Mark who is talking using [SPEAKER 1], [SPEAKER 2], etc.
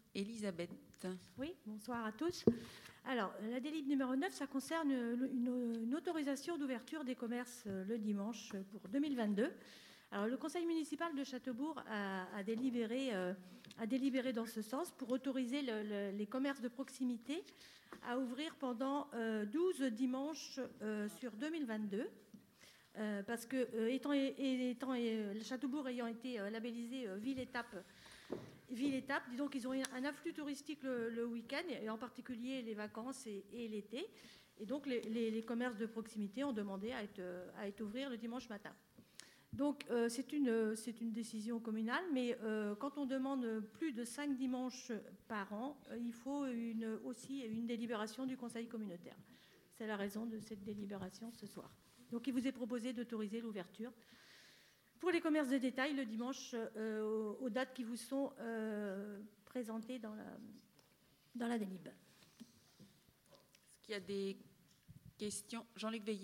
[SPEAKER 1] Elisabeth.
[SPEAKER 2] Oui, bonsoir à tous. Alors, la délib numéro 9, ça concerne une autorisation d'ouverture des commerces le dimanche pour 2022. Alors, le conseil municipal de Châteaubourg a délibéré dans ce sens pour autoriser les commerces de proximité à ouvrir pendant 12 dimanches sur 2022. Parce que Châteaubourg ayant été labellisé ville-étape, disons qu'ils ont un afflux touristique le week-end, et en particulier les vacances et l'été. Et donc, les commerces de proximité ont demandé à être ouverts le dimanche matin. Donc, c'est une décision communale, mais quand on demande plus de 5 dimanches par an, il faut aussi une délibération du conseil communautaire. C'est la raison de cette délibération ce soir. Donc, il vous est proposé d'autoriser l'ouverture pour les commerces de détail le dimanche aux dates qui vous sont présentées dans la délib.
[SPEAKER 1] Est-ce qu'il y a des questions? Jean-Luc Veillet.